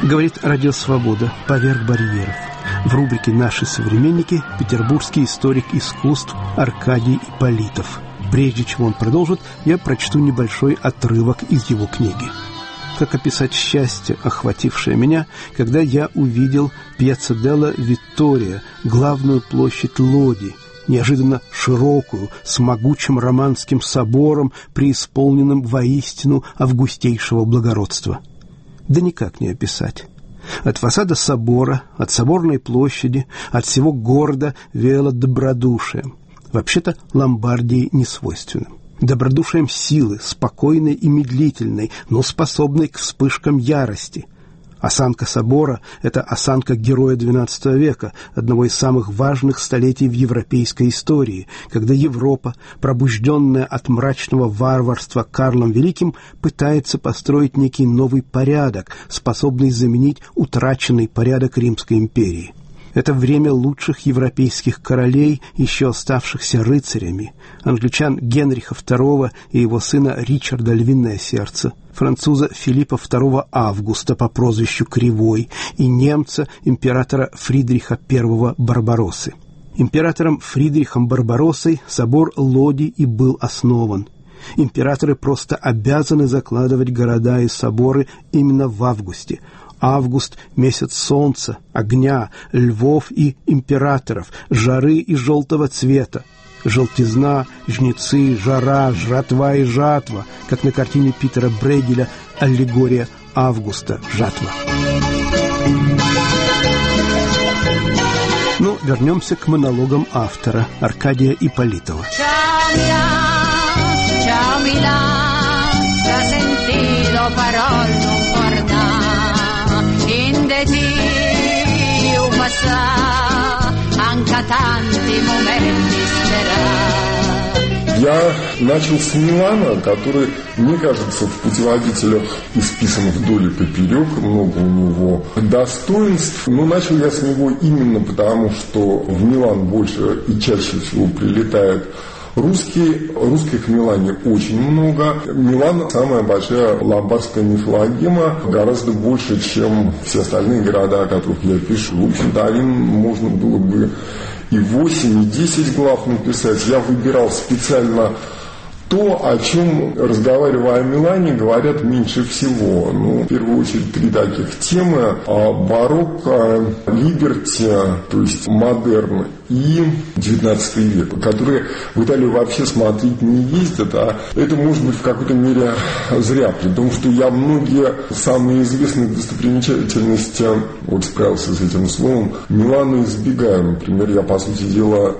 Говорит Радио Свобода «Поверх барьеров». В рубрике «Наши современники» петербургский историк искусств Аркадий Ипполитов. Прежде чем он продолжит, я прочту небольшой отрывок из его книги. Как описать счастье, охватившее меня, когда я увидел Пьяцца делла Виттория, главную площадь Лоди, неожиданно широкую, с могучим романским собором, преисполненным воистину августейшего благородства. Да никак не описать. От фасада собора, от соборной площади, от всего города веяло добродушием. Вообще-то Ломбардии не свойственным. Добродушием силы, спокойной и медлительной, но способной к вспышкам ярости. Осанка собора – это осанка героя XII века, одного из самых важных столетий в европейской истории, когда Европа, пробужденная от мрачного варварства Карлом Великим, пытается построить некий новый порядок, способный заменить утраченный порядок Римской империи. Это время лучших европейских королей, еще оставшихся рыцарями, англичан Генриха II и его сына Ричарда Львиное Сердце, француза Филиппа II Августа по прозвищу Кривой и немца императора Фридриха I Барбароссы. Императором Фридрихом Барбароссой собор Лоди и был основан. Императоры просто обязаны закладывать города и соборы именно в августе. Август – месяц солнца, огня, львов и императоров, жары и желтого цвета. Желтизна, жнецы, жара, жратва и жатва, как на картине Питера Брейгеля «Аллегория Августа. Жатва». Ну, вернемся к монологам автора Аркадия Ипполитова. Я начал с Милана, который, мне кажется, в путеводителях исписан вдоль и поперек, много у него достоинств. Но начал я с него именно потому, что в Милан больше и чаще всего прилетает русских в Милане очень много. Милан – самая большая ломбардская мифологема, гораздо больше, чем все остальные города, о которых я пишу. В общем-то, можно было бы и 8, и 10 глав написать. Я выбирал специально то, о чем, разговаривая о Милане, говорят меньше всего. В первую очередь, 3 таких темы: барокко, либерти, то есть модерн, и 19 век, которые в Италию вообще смотреть не ездят, а это может быть в какой-то мере зря, при том, что я многие самые известные достопримечательности, справился с этим словом, Милана избегаю. Например, я, по сути дела,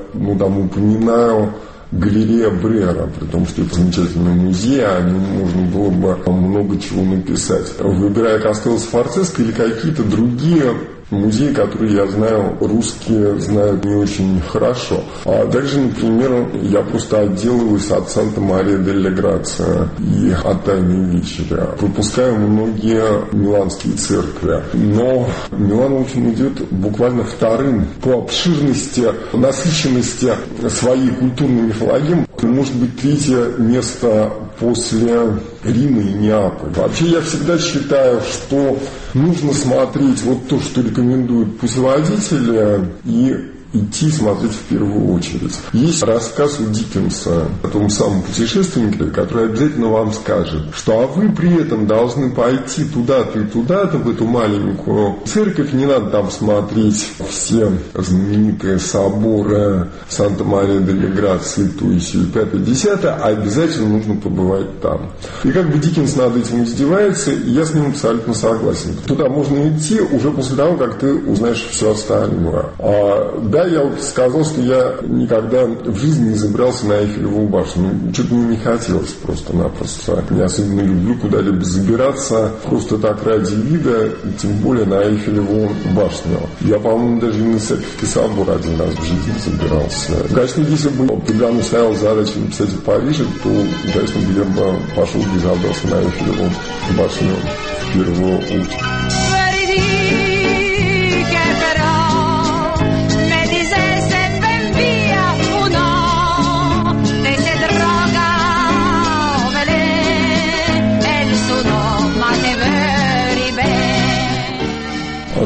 упоминаю галерея Брера, при том, что это замечательный музей, о нем можно было бы много чего написать. Выбирая Кастелло Сфорцеско или какие-то другие музеи, которые, я знаю, русские знают не очень хорошо. А также, например, я просто отделываюсь от Санта-Мария-дель-Грация и от Тайной вечери. Пропускаю многие миланские церкви. Но Милан очень идет буквально вторым по обширности, насыщенности своей культурной мифологемы. Может быть, 3-е место после Рима и Неаполя. Вообще, я всегда считаю, что нужно смотреть то, что рекомендуют путеводители, и идти смотреть в первую очередь. Есть рассказ у Диккенса о том самом путешественнике, который обязательно вам скажет, что вы при этом должны пойти туда-то и туда-то, в эту маленькую церковь, не надо там смотреть все знаменитые соборы Санта-Мария-дель-Грации, то есть 5-10, а обязательно нужно побывать там. И как бы Диккенс над этим издевается, и я с ним абсолютно согласен. Туда можно идти уже после того, как ты узнаешь все остальное. Да, я сказал, что я никогда в жизни не забирался на Эйфелеву башню. Что-то мне не хотелось просто-напросто. Я особенно люблю куда-либо забираться просто так ради вида, тем более на Эйфелеву башню. Я, по-моему, даже на Исаакиевский собор один раз в жизни забирался. Конечно, если бы передо мной стояла задача написать в Париже, то, конечно, я бы пошел и забрался на Эйфелеву башню в первую очередь.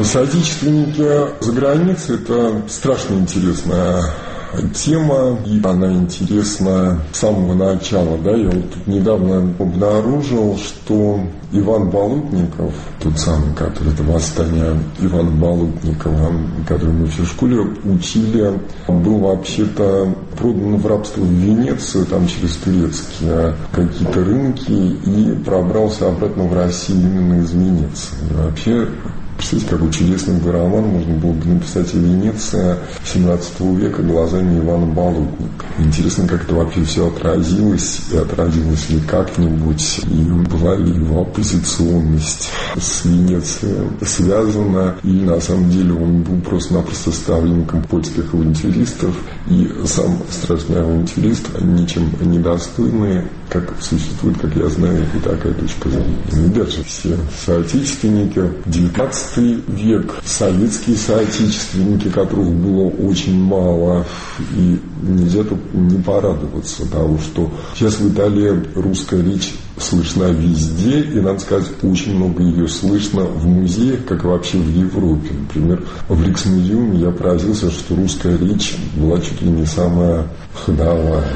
Соотечественники за границей – это страшно интересная тема, и она интересна с самого начала. Да? Я вот тут недавно обнаружил, что Иван Болотников, тот самый, который это восстание Ивана Болотникова, который мы все в школе учили, был вообще-то продан в рабство в Венецию, там через турецкие какие-то рынки, и пробрался обратно в Россию именно из Венеции. И вообще, представьте, какой чудесный бы роман можно было бы написать о Венеции XVII века глазами Ивана Болотника. Интересно, как это вообще все отразилось, и отразилось ли как-нибудь, и была ли его оппозиционность с Венецией связана, и на самом деле он был просто-напросто ставленником польских авантюристов, и сам страшный авантюрист, ничем недостойный, как существует, как я знаю, и такая точка зрения. И дальше все соотечественники, 19 век, советские соотечественники, которых было очень мало, и нельзя тут не порадоваться того, что сейчас в Италии русская речь слышна везде, и, надо сказать, очень много ее слышно в музеях, как и вообще в Европе. Например, в Риксмузеуме я поразился, что русская речь была чуть ли не самая ходовая.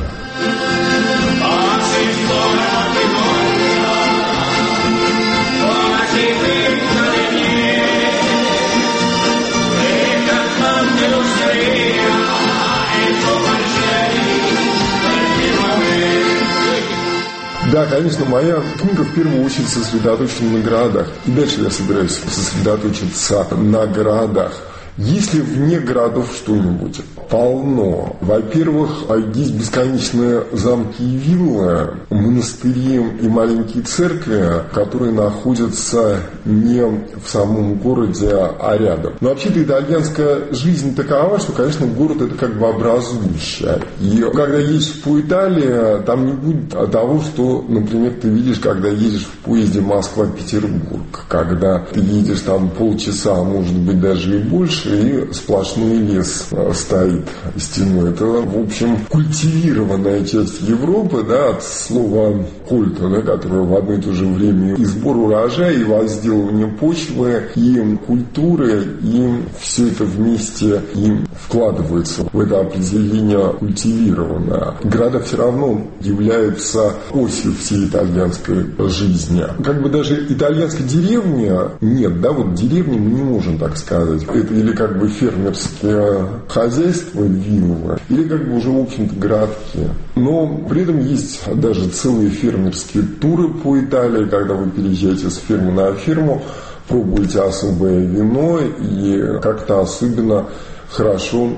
Да, конечно, моя книга в первую очередь сосредоточена на городах. И дальше я собираюсь сосредоточиться на городах. Если вне городов что-нибудь полно. Во-первых, есть бесконечные замки и виллы, монастыри и маленькие церкви, которые находятся не в самом городе, а рядом. Но вообще-то итальянская жизнь такова, что, конечно, город это как бы образующая. И когда едешь по Италии, там не будет того, что, например, ты видишь, когда едешь в поезде Москва-Петербург, когда ты едешь там полчаса, а может быть даже и больше, и сплошной лес стоит стеной. Это, в общем, культивированная часть Европы, да, от слова культа, да, которое в одно и то же время и сбор урожая, и возделывание почвы, и культуры, и все это вместе и вкладывается в это определение культивированное. Города все равно являются осью всей итальянской жизни. Как бы даже итальянской деревни нет, да, вот деревни мы не можем так сказать. Это или как бы фермерские хозяйства, виллы, или как бы уже, в общем-то, городки. Но при этом есть даже целые фермерские туры по Италии, когда вы переезжаете с фермы на ферму, пробуете особое вино и как-то особенно хорошо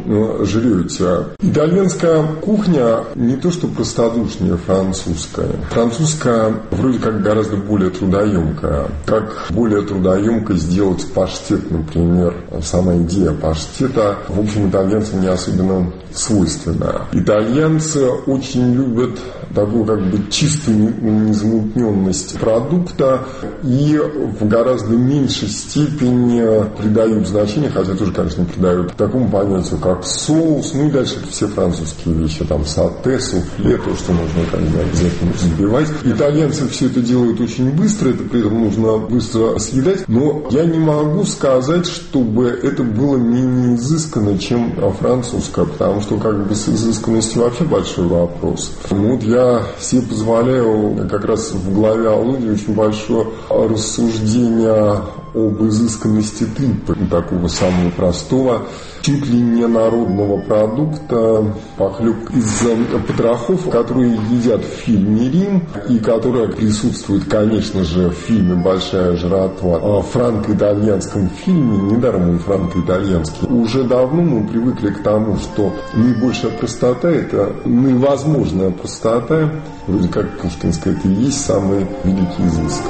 жрете. Итальянская кухня не то что простодушнее французская. Французская вроде как гораздо более трудоемкая. Как более трудоемко сделать паштет, например. Сама идея паштета, в общем, итальянцам не особенно свойственна. Итальянцы очень любят такую как бы чистую незамутненность продукта и в гораздо меньшей степени придают значение, хотя тоже, конечно, придают такому понятию, как соус, ну и дальше все французские вещи, там сате, суфле, то, что нужно как бы обязательно взбивать. Итальянцы все это делают очень быстро, это при этом нужно быстро съедать, но я не могу сказать, чтобы это было менее изысканно, чем французское, потому что как бы с изысканностью вообще большой вопрос. Ну вот я себе позволяю как раз в главе Аллудии очень большое рассуждение об изысканности трипа, такого самого простого, чуть ли не народного продукта, похлебка из потрохов, которые едят в фильме «Рим», и которая присутствует, конечно же, в фильме «Большая жратва», в франко-итальянском фильме, недаром он франко-итальянский. Уже давно мы привыкли к тому, что наибольшая простота – это наивозможная простота, вроде как пушкинская, это и есть самый великий изыск.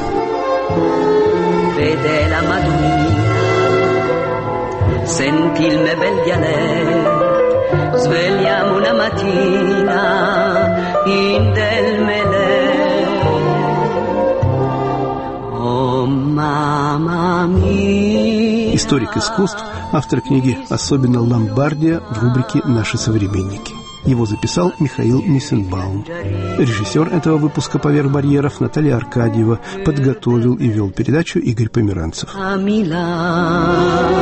Vede la Madonnina, senti il mio bel dialetto, svegliamo una mattina in del melè. Oh, mamma mia. Историк искусств, автор книги «Особенно Ломбардия» в рубрике «Наши современники». Его записал Михаил Миссенбаум. Режиссер этого выпуска «Поверх барьеров» Наталья Аркадьева. Подготовил и вел передачу Игорь Померанцев.